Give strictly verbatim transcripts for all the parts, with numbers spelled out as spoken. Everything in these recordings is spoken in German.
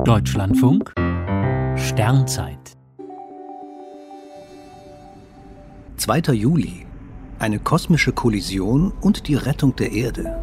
Deutschlandfunk Sternzeit zweiter Juli. Eine kosmische Kollision und die Rettung der Erde.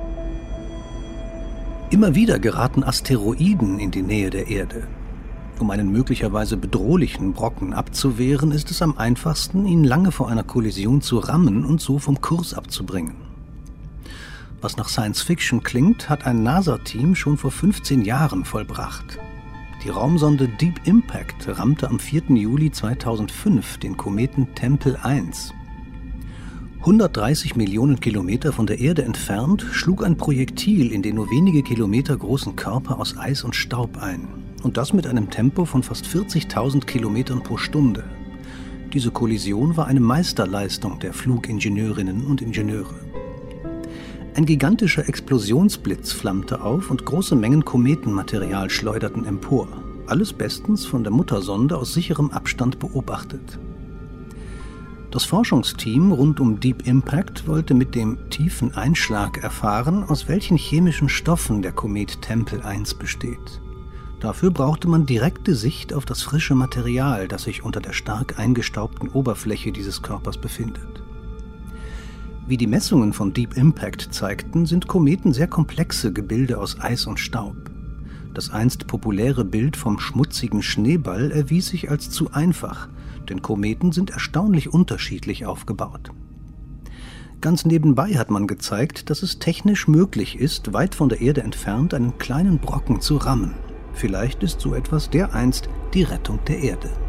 Immer wieder geraten Asteroiden in die Nähe der Erde. Um einen möglicherweise bedrohlichen Brocken abzuwehren, ist es am einfachsten, ihn lange vor einer Kollision zu rammen und so vom Kurs abzubringen. Was nach Science Fiction klingt, hat ein NASA-Team schon vor fünfzehn Jahren vollbracht. Die Raumsonde Deep Impact rammte am vierten Juli zweitausendfünf den Kometen Tempel eins. hundertdreißig Millionen Kilometer von der Erde entfernt schlug ein Projektil in den nur wenige Kilometer großen Körper aus Eis und Staub ein. Und das mit einem Tempo von fast vierzigtausend Kilometern pro Stunde. Diese Kollision war eine Meisterleistung der Flugingenieurinnen und Ingenieure. Ein gigantischer Explosionsblitz flammte auf und große Mengen Kometenmaterial schleuderten empor. Alles bestens von der Muttersonde aus sicherem Abstand beobachtet. Das Forschungsteam rund um Deep Impact wollte mit dem tiefen Einschlag erfahren, aus welchen chemischen Stoffen der Komet Tempel eins besteht. Dafür brauchte man direkte Sicht auf das frische Material, das sich unter der stark eingestaubten Oberfläche dieses Körpers befindet. Wie die Messungen von Deep Impact zeigten, sind Kometen sehr komplexe Gebilde aus Eis und Staub. Das einst populäre Bild vom schmutzigen Schneeball erwies sich als zu einfach, denn Kometen sind erstaunlich unterschiedlich aufgebaut. Ganz nebenbei hat man gezeigt, dass es technisch möglich ist, weit von der Erde entfernt einen kleinen Brocken zu rammen. Vielleicht ist so etwas dereinst die Rettung der Erde.